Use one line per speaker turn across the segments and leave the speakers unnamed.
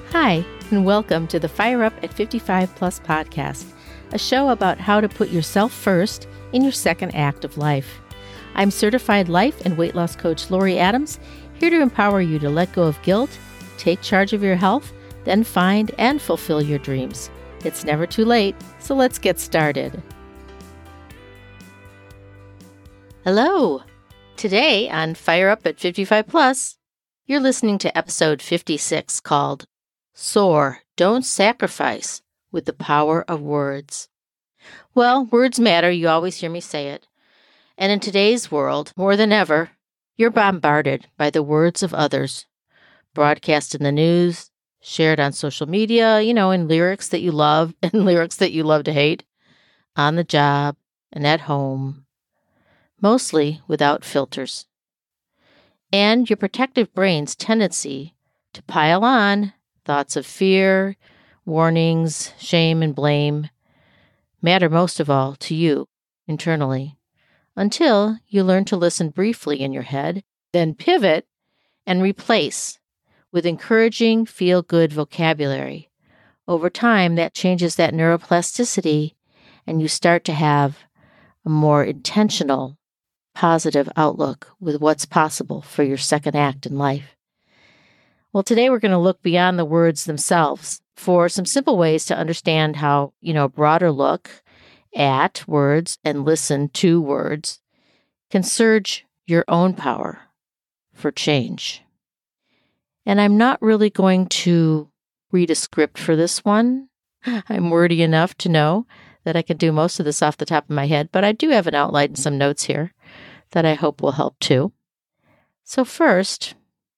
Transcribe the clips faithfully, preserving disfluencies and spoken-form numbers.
Hi, and welcome to the Fire Up at fifty-five Plus podcast, a show about how to put yourself first in your second act of life. I'm certified life and weight loss coach Lori Adams, here to empower you to let go of guilt, take charge of your health, then find and fulfill your dreams. It's never too late, so let's get started. Hello! Today on Fire Up at fifty-five Plus, you're listening to episode fifty-six called Soar, Don't Sacrifice with the Power of Words. Well, words matter. You always hear me say it. And in today's world, more than ever, you're bombarded by the words of others, broadcast in the news, shared on social media, you know, in lyrics that you love and lyrics that you love to hate, on the job and at home, mostly without filters. And your protective brain's tendency to pile on thoughts of fear, warnings, shame, and blame matter most of all to you internally, until you learn to listen briefly in your head, then pivot and replace with encouraging, feel-good vocabulary. Over time, that changes that neuroplasticity, and you start to have a more intentional, positive outlook with what's possible for your second act in life. Well, today we're going to look beyond the words themselves for some simple ways to understand how, you know, a broader look at words and listen to words can surge your own power for change. And I'm not really going to read a script for this one. I'm wordy enough to know that I can do most of this off the top of my head, but I do have an outline and some notes here that I hope will help too. So first,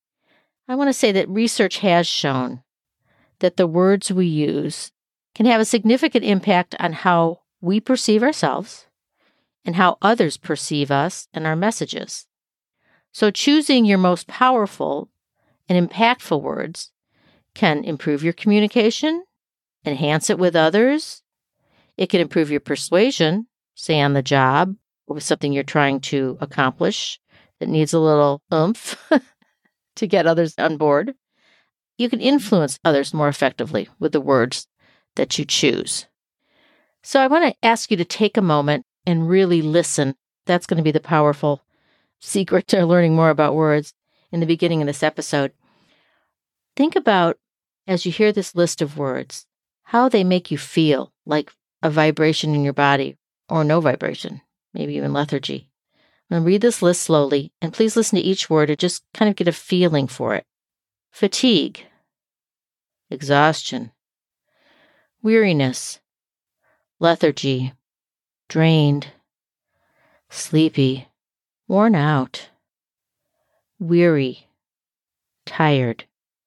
I want to say that research has shown that the words we use can have a significant impact on how we perceive ourselves and how others perceive us and our messages. So choosing your most powerful and impactful words can improve your communication, enhance it with others. It can improve your persuasion, say on the job, or with something you're trying to accomplish that needs a little oomph to get others on board. You can influence others more effectively with the words that you choose. So I want to ask you to take a moment and really listen. That's going to be the powerful secret to learning more about words in the beginning of this episode. Think about, as you hear this list of words, how they make you feel, like a vibration in your body or no vibration, maybe even lethargy. I'm going to read this list slowly, and please listen to each word and just kind of get a feeling for it. Fatigue, exhaustion, weariness, lethargy, drained, sleepy, worn out, weary, tired,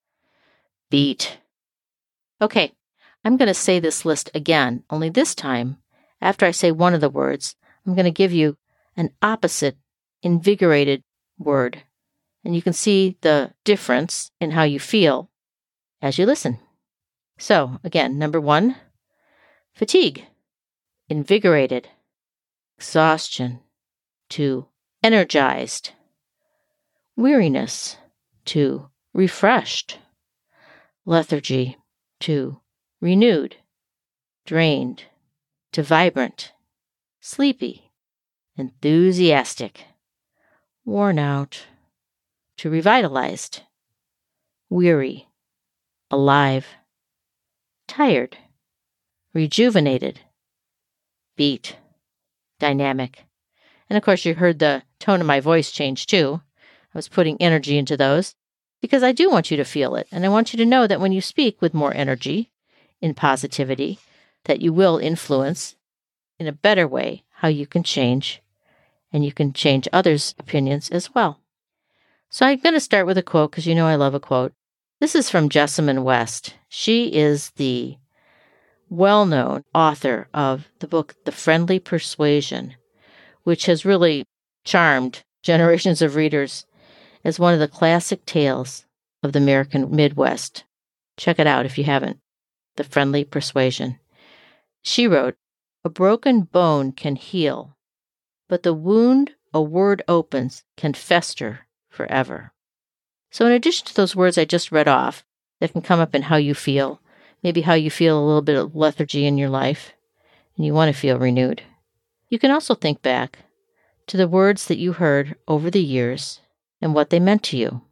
beat. Okay, I'm going to say this list again, only this time, after I say one of the words, I'm going to give you an opposite, invigorated word. And you can see the difference in how you feel as you listen. So, again, number one, fatigue, invigorated, exhaustion, to energized, weariness, to refreshed, lethargy, to renewed, drained, to vibrant, sleepy, enthusiastic, worn out, to revitalized, weary, alive, tired, rejuvenated, beat, dynamic. And of course, you heard the tone of my voice change too. I was putting energy into those because I do want you to feel it. And I want you to know that when you speak with more energy, in positivity, that you will influence in a better way how you can change, and you can change others' opinions as well. So I'm going to start with a quote because you know I love a quote. This is from Jessamyn West. She is the well-known author of the book, The Friendly Persuasion, which has really charmed generations of readers as one of the classic tales of the American Midwest. Check it out if you haven't. The Friendly Persuasion. She wrote, "A broken bone can heal, but the wound a word opens can fester forever." So in addition to those words I just read off, that can come up in how you feel, maybe how you feel a little bit of lethargy in your life, and you want to feel renewed. You can also think back to the words that you heard over the years and what they meant to you.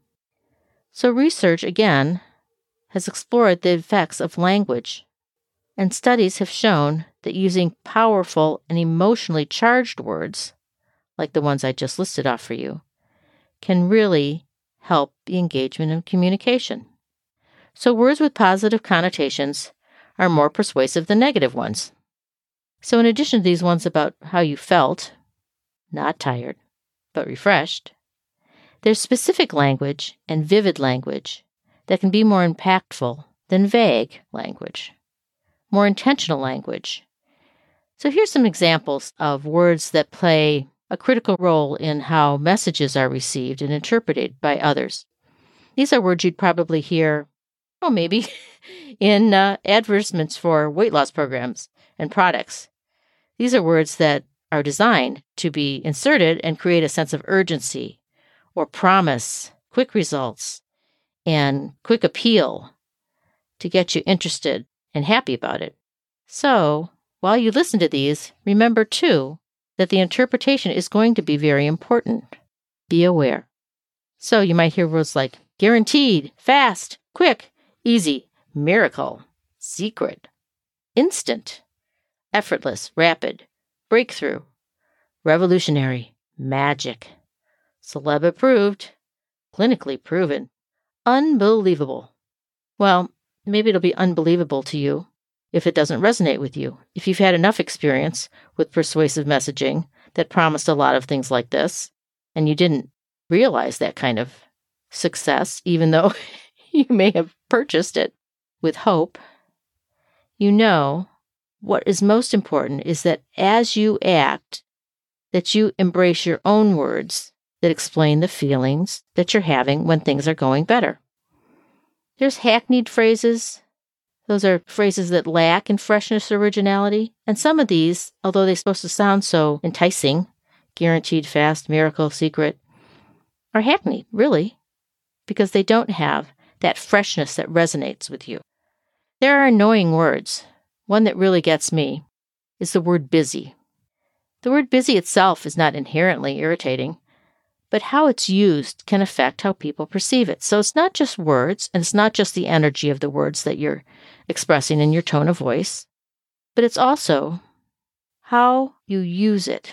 So research, again, has explored the effects of language, and studies have shown that using powerful and emotionally charged words, like the ones I just listed off for you, can really help the engagement of communication. So words with positive connotations are more persuasive than negative ones. So in addition to these ones about how you felt, not tired, but refreshed, there's specific language and vivid language that can be more impactful than vague language, more intentional language. So here's some examples of words that play a critical role in how messages are received and interpreted by others. These are words you'd probably hear, oh, maybe, in uh, advertisements for weight loss programs and products. These are words that are designed to be inserted and create a sense of urgency or promise, quick results, and quick appeal to get you interested and happy about it. So, while you listen to these, remember, too, that the interpretation is going to be very important. Be aware. So, you might hear words like guaranteed, fast, quick, easy, miracle, secret, instant, effortless, rapid, breakthrough, revolutionary, magic, celeb approved, clinically proven, unbelievable. Well, maybe it'll be unbelievable to you if it doesn't resonate with you. If you've had enough experience with persuasive messaging that promised a lot of things like this, and you didn't realize that kind of success, even though you may have purchased it with hope, you know what is most important is that as you act, that you embrace your own words that explain the feelings that you're having when things are going better. There's hackneyed phrases. Those are phrases that lack in freshness or originality. And some of these, although they're supposed to sound so enticing, guaranteed, fast, miracle, secret, are hackneyed, really, because they don't have that freshness that resonates with you. There are annoying words. One that really gets me is the word busy. The word busy itself is not inherently irritating, but how it's used can affect how people perceive it. So it's not just words, and it's not just the energy of the words that you're expressing in your tone of voice, but it's also how you use it.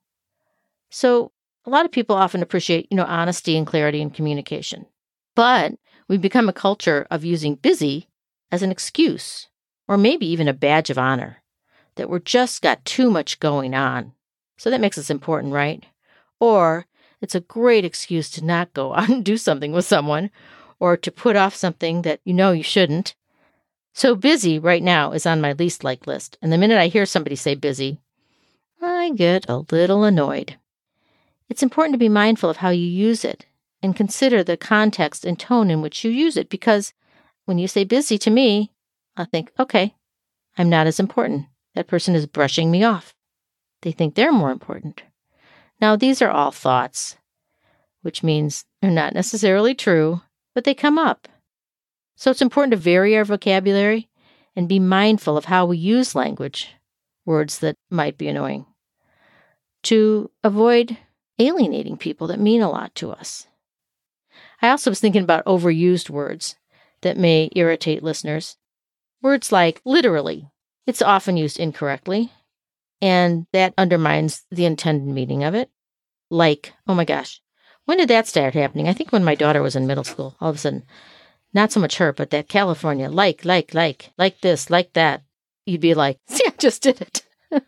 So a lot of people often appreciate, you know, honesty and clarity in communication, but we've become a culture of using busy as an excuse, or maybe even a badge of honor, that we're just got too much going on. So that makes us important, right? Or it's a great excuse to not go out and do something with someone, or to put off something that you know you shouldn't. So busy right now is on my least like list. And the minute I hear somebody say busy, I get a little annoyed. It's important to be mindful of how you use it and consider the context and tone in which you use it, because when you say busy to me, I think, okay, I'm not as important. That person is brushing me off. They think they're more important. Now, these are all thoughts, which means they're not necessarily true, but they come up. So it's important to vary our vocabulary and be mindful of how we use language, words that might be annoying, to avoid alienating people that mean a lot to us. I also was thinking about overused words that may irritate listeners. Words like literally. It's often used incorrectly, and that undermines the intended meaning of it. Like, oh my gosh, when did that start happening? I think when my daughter was in middle school. All of a sudden, not so much her, but that California, like, like, like, like this, like that. You'd be like, see, I just did it.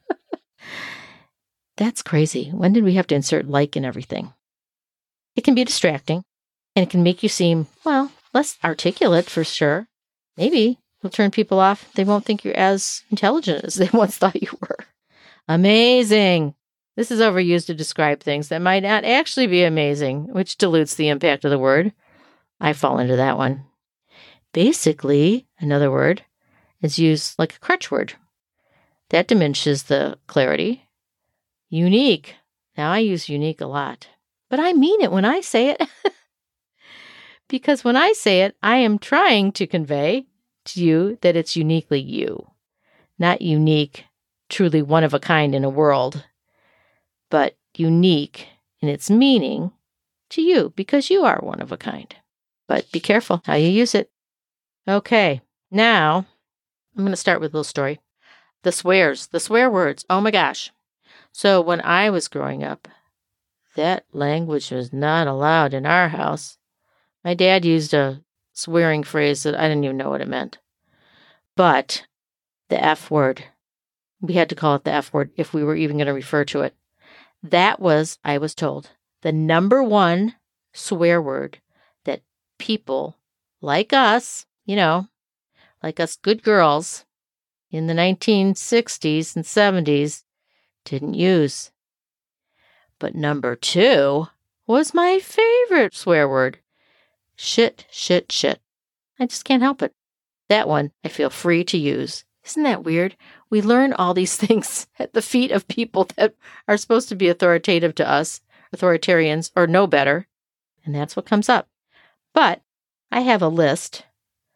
That's crazy. When did we have to insert like in everything? It can be distracting, and it can make you seem, well, less articulate for sure. Maybe it'll turn people off. They won't think you're as intelligent as they once thought you were. Amazing. This is overused to describe things that might not actually be amazing, which dilutes the impact of the word. I fall into that one. Basically, another word is used like a crutch word. That diminishes the clarity. Unique. Now, I use unique a lot, but I mean it when I say it. Because when I say it, I am trying to convey to you that it's uniquely you. Not unique, truly one of a kind in a world, but unique in its meaning to you because you are one of a kind. But be careful how you use it. Okay, now I'm going to start with a little story. The swears, the swear words. Oh my gosh. So when I was growing up, that language was not allowed in our house. My dad used a swearing phrase that I didn't even know what it meant. But the F word, we had to call it the F word if we were even going to refer to it. That was, I was told, the number one swear word that people like us, you know, like us good girls in the nineteen sixties and seventies didn't use. But number two was my favorite swear word. Shit, shit, shit. I just can't help it. That one I feel free to use. Isn't that weird? We learn all these things at the feet of people that are supposed to be authoritative to us, authoritarians, or know better. And that's what comes up. But I have a list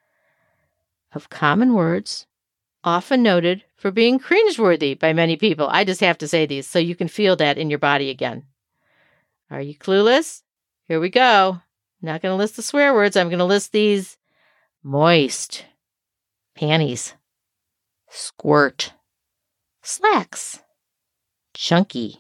of common words often noted for being cringeworthy by many people. I just have to say these so you can feel that in your body again. Are you clueless? Here we go. I'm not going to list the swear words. I'm going to list these. Moist. Panties. Squirt. Slacks. Chunky.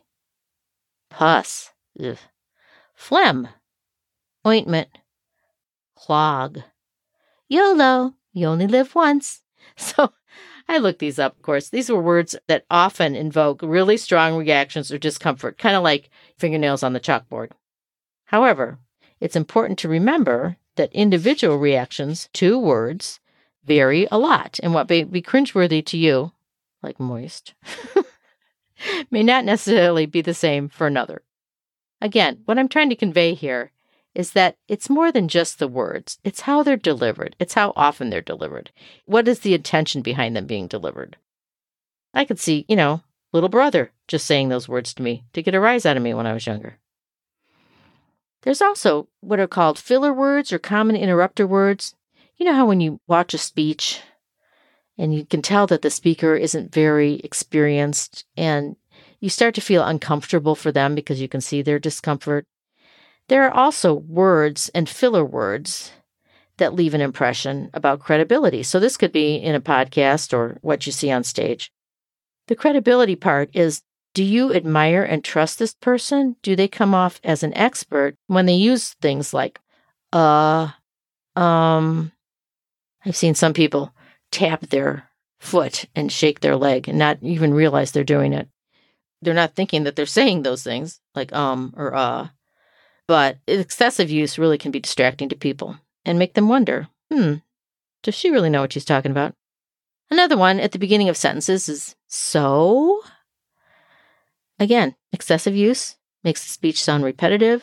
Pus. Ugh. Phlegm. Ointment. Clog. YOLO. You only live once. So I looked these up, of course. These were words that often invoke really strong reactions or discomfort, kind of like fingernails on the chalkboard. However, it's important to remember that individual reactions to words vary a lot, and what may be cringeworthy to you, like moist, may not necessarily be the same for another. Again, what I'm trying to convey here is that it's more than just the words. It's how they're delivered. It's how often they're delivered. What is the intention behind them being delivered? I could see, you know, little brother just saying those words to me to get a rise out of me when I was younger. There's also what are called filler words or common interrupter words. You know how when you watch a speech and you can tell that the speaker isn't very experienced and you start to feel uncomfortable for them because you can see their discomfort. There are also words and filler words that leave an impression about credibility. So this could be in a podcast or what you see on stage. The credibility part is, do you admire and trust this person? Do they come off as an expert when they use things like, uh, um, I've seen some people tap their foot and shake their leg and not even realize they're doing it. They're not thinking that they're saying those things like, um, or, uh. But excessive use really can be distracting to people and make them wonder, hmm, does she really know what she's talking about? Another one at the beginning of sentences is so. Again, excessive use makes the speech sound repetitive.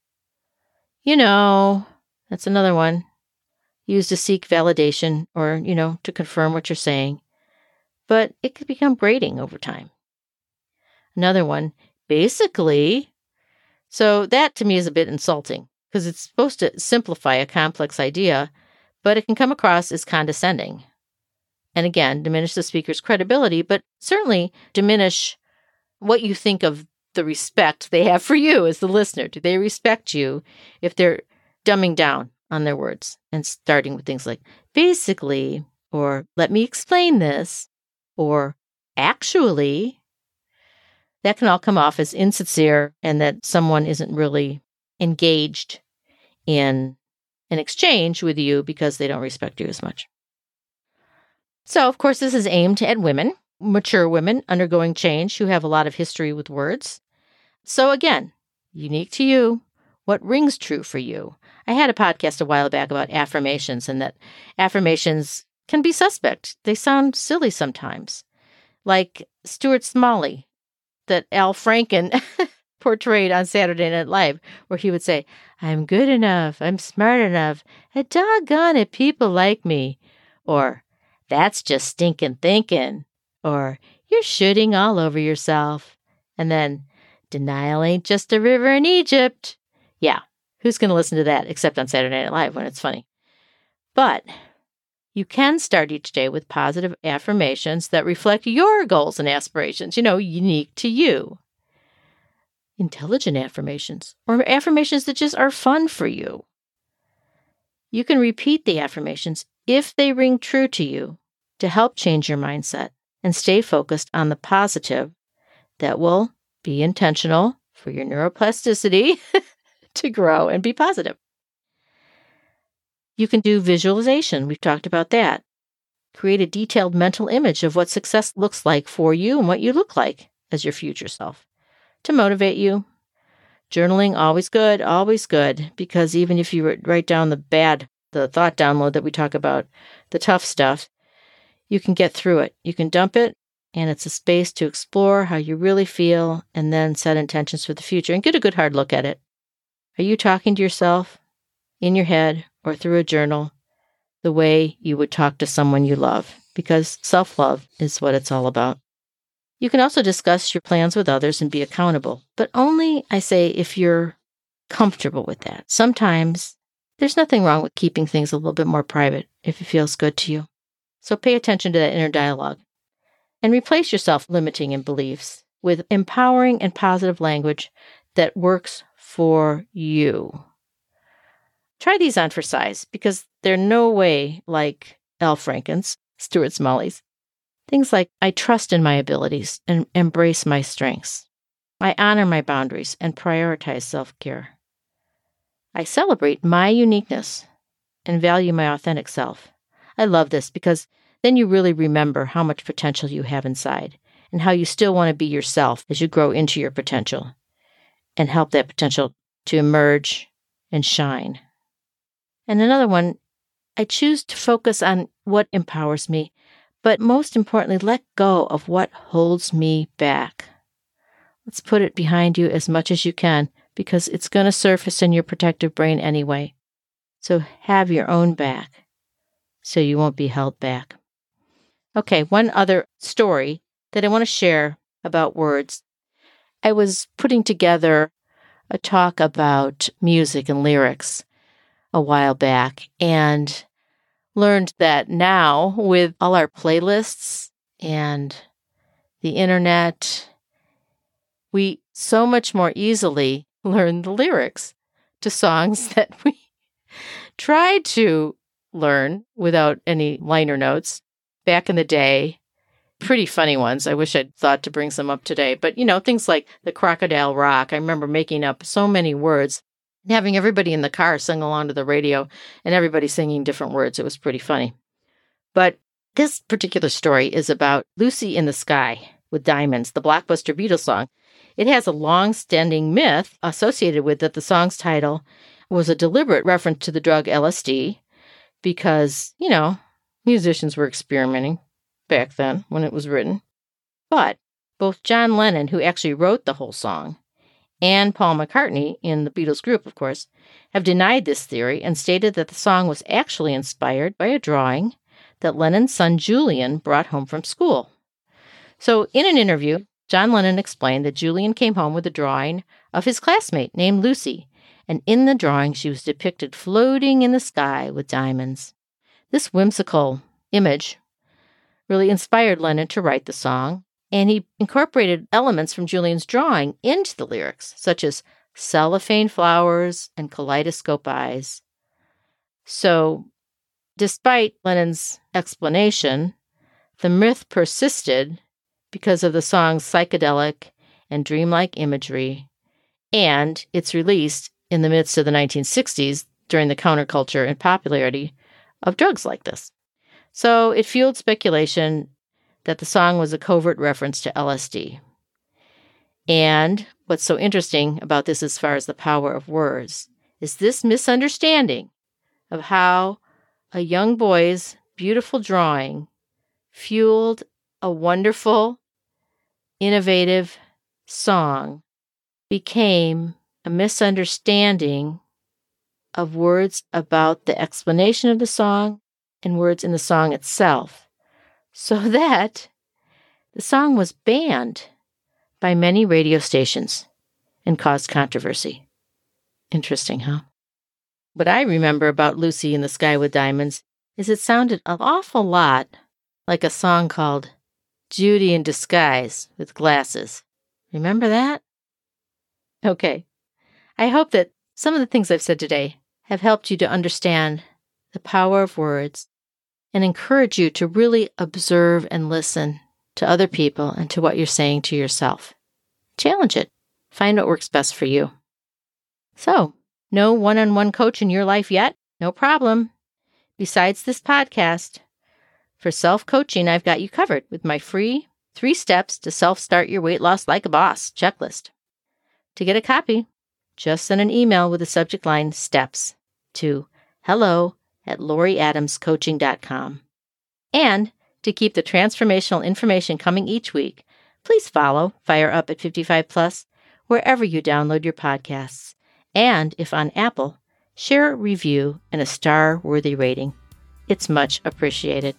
You know, that's another one. Used to seek validation or, you know, to confirm what you're saying. But it could become grating over time. Another one, basically. So that to me is a bit insulting because it's supposed to simplify a complex idea, but it can come across as condescending. And again, diminish the speaker's credibility, but certainly diminish what you think of the respect they have for you as the listener. Do they respect you if they're dumbing down on their words and starting with things like basically, or let me explain this, or actually? That can all come off as insincere and that someone isn't really engaged in an exchange with you because they don't respect you as much. So, of course, this is aimed at women, mature women undergoing change who have a lot of history with words. So, again, unique to you, what rings true for you? I had a podcast a while back about affirmations and that affirmations can be suspect. They sound silly sometimes, like Stuart Smalley, that Al Franken portrayed on Saturday Night Live, where he would say, I'm good enough, I'm smart enough, and doggone it, people like me. Or, that's just stinking thinking. Or, you're shooting all over yourself. And then, denial ain't just a river in Egypt. Yeah, Who's going to listen to that except on Saturday Night Live when it's funny? But you can start each day with positive affirmations that reflect your goals and aspirations, you know, unique to you. Intelligent affirmations, or affirmations that just are fun for you. You can repeat the affirmations if they ring true to you to help change your mindset and stay focused on the positive that will be intentional for your neuroplasticity to grow and be positive. You can do visualization. We've talked about that. Create a detailed mental image of what success looks like for you and what you look like as your future self to motivate you. Journaling, always good, always good, because even if you write down the bad, the thought download that we talk about, the tough stuff, you can get through it. You can dump it, and it's a space to explore how you really feel and then set intentions for the future and get a good hard look at it. Are you talking to yourself in your head or through a journal the way you would talk to someone you love? Because self-love is what it's all about. You can also discuss your plans with others and be accountable, but only, I say, if you're comfortable with that. Sometimes there's nothing wrong with keeping things a little bit more private if it feels good to you. So pay attention to that inner dialogue and replace your self-limiting and beliefs with empowering and positive language that works for you. Try these on for size because they're no way like Al Franken's, Stuart Smalley's. Things like, I trust in my abilities and embrace my strengths. I honor my boundaries and prioritize self-care. I celebrate my uniqueness and value my authentic self. I love this because then you really remember how much potential you have inside and how you still want to be yourself as you grow into your potential and help that potential to emerge and shine. And another one, I choose to focus on what empowers me, but most importantly, let go of what holds me back. Let's put it behind you as much as you can because it's going to surface in your protective brain anyway. So have your own back so you won't be held back. Okay, one other story that I want to share about words. I was putting together a talk about music and lyrics a while back and learned that now with all our playlists and the internet, we so much more easily learn the lyrics to songs that we tried to learn without any liner notes back in the day. Pretty funny ones. I wish I'd thought to bring some up today. But, you know, things like the Crocodile Rock. I remember making up so many words and having everybody in the car sing along to the radio and everybody singing different words. It was pretty funny. But this particular story is about Lucy in the Sky with Diamonds, the blockbuster Beatles song. It has a long-standing myth associated with it. The song's title was a deliberate reference to the drug L S D because, you know, musicians were experimenting back then when it was written. But both John Lennon, who actually wrote the whole song, and Paul McCartney, in the Beatles group, of course, have denied this theory and stated that the song was actually inspired by a drawing that Lennon's son Julian brought home from school. So in an interview, John Lennon explained that Julian came home with a drawing of his classmate named Lucy, and in the drawing she was depicted floating in the sky with diamonds. This whimsical image really inspired Lennon to write the song, and he incorporated elements from Julian's drawing into the lyrics, such as cellophane flowers and kaleidoscope eyes. So, despite Lennon's explanation, the myth persisted because of the song's psychedelic and dreamlike imagery, and its release in the midst of the nineteen sixties during the counterculture and popularity of drugs like this. So it fueled speculation that the song was a covert reference to L S D. And what's so interesting about this as far as the power of words is this misunderstanding of how a young boy's beautiful drawing fueled a wonderful, innovative song became a misunderstanding of words about the explanation of the song and words in the song itself, so that the song was banned by many radio stations and caused controversy. Interesting, huh? What I remember about Lucy in the Sky with Diamonds is it sounded an awful lot like a song called Judy in Disguise with Glasses. Remember that? Okay. I hope that some of the things I've said today have helped you to understand the power of words and encourage you to really observe and listen to other people and to what you're saying to yourself. Challenge it. Find what works best for you. So, no one-on-one coach in your life yet? No problem. Besides this podcast, for self-coaching, I've got you covered with my free three steps to self-start your weight loss like a boss checklist. To get a copy, just send an email with the subject line STEPS to hello at lori adams coaching dot com. And to keep the transformational information coming each week, please follow Fire Up at fifty-five plus wherever you download your podcasts. And if on Apple, share a review and a star-worthy rating. It's much appreciated.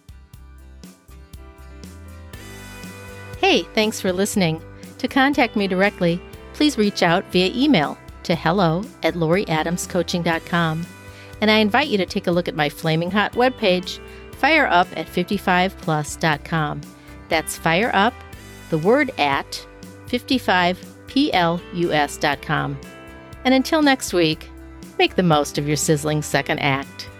Hey, thanks for listening. To contact me directly, please reach out via email to hello at lori adams coaching dot com. And I invite you to take a look at my flaming hot webpage, fire up at fifty-five plus dot com. That's fire up, the word at, fifty-five plus dot com. And until next week, make the most of your sizzling second act.